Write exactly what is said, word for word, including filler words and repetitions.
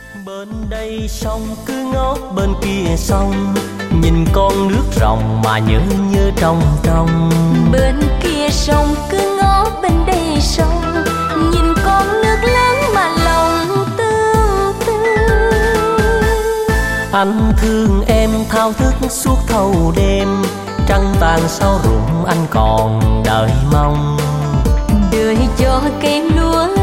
Bên đây sông cứ ngót bên kia sông, nhìn con nước ròng mà nhớ nhớ trong trong. Bên kia sông cứ ngó bên đây sông, nhìn con nước lớn mà lòng tương tư. Anh thương em thao thức suốt thâu đêm, trăng tàn sau ruộng anh còn đợi mong. Đợi cho cây lúa